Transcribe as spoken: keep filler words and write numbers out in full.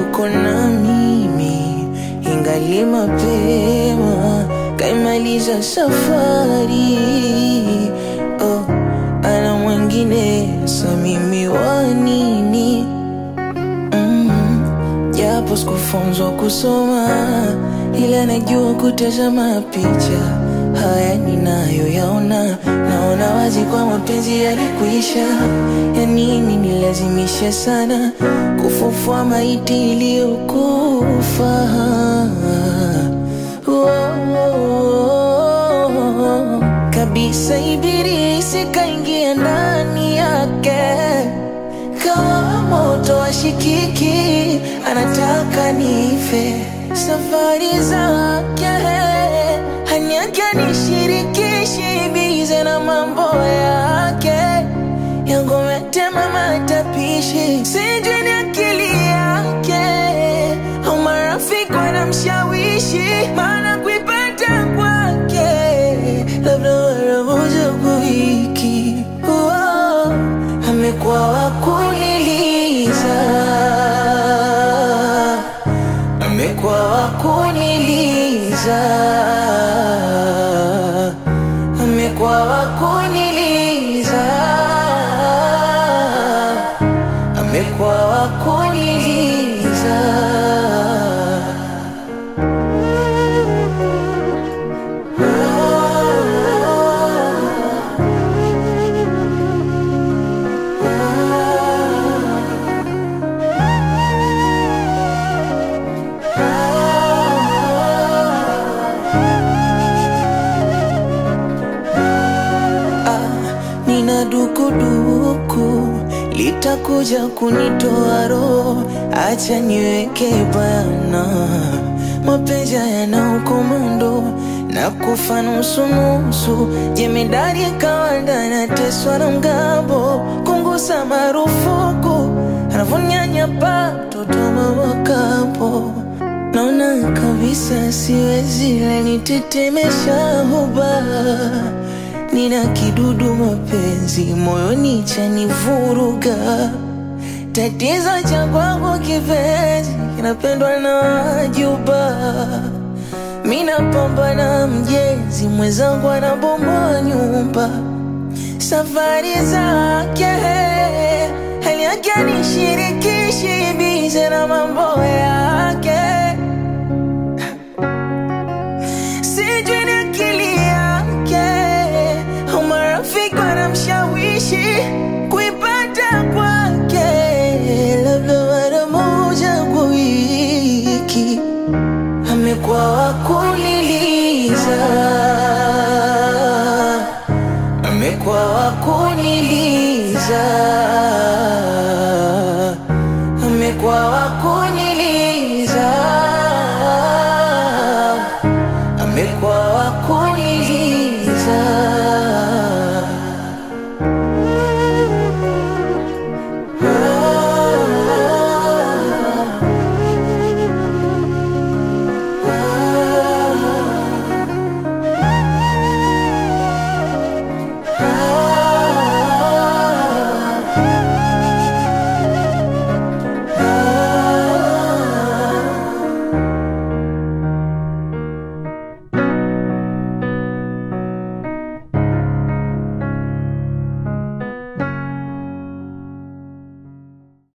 yuko na mimi, ingali mapema, kaimaliza safari. Oh, ana mwingine, sa mimi wa nini? mm, Japo sikufunzwa kusoma, ila najua kutazama picha. Haya ninayo yaona, naona wazi kwa mapenzi yalikuisha. Ya nini nilazimisha sana kufufua maiti iliyokufa? Oh, oh, oh. Kabisa ibilisi kaingia ndani yake, kama moto washikiki, anataka nife. Safari zake hanyake nishirikishi, bize na mambo yake, yangu metema matapishi. Sijui ni akili yake au marafiki wanamshawishi, maana kuipata kwake labda mara moja kwa wiki. Oh, amekuwa wakuniliza, amekuwa wakuniliza, amekuwa wakuniliza, amekuwa wakuniliza. Nina dukuduku litakuja kunitoa roho, acha niweke bayana, mapenzi yana ukomando na kufa nusu nusu. Jemedari kawanda na teswa na mgambo, kungusa marufuku, anavunyanya pa toto mawakapo. Naona kabisa siwezi, lanitetemesha huba. Nina kidudu mapenzi moyoni chanivuruga. Tatizo cha kwangu kipenzi, kinapendwa na wajuba. Mina pambana mjenzi, mwenzangu anabomoa nyumba. Safari zake hali yake nishirikishi, bize na mambo yake. Sijui ni akili yake au marafiki wanamshawishi, kuipata kwake labda mara moja kwa wiki. Amekuwa wakuniliza, amekuwa wakuniliza, amekuwa wakuniliza.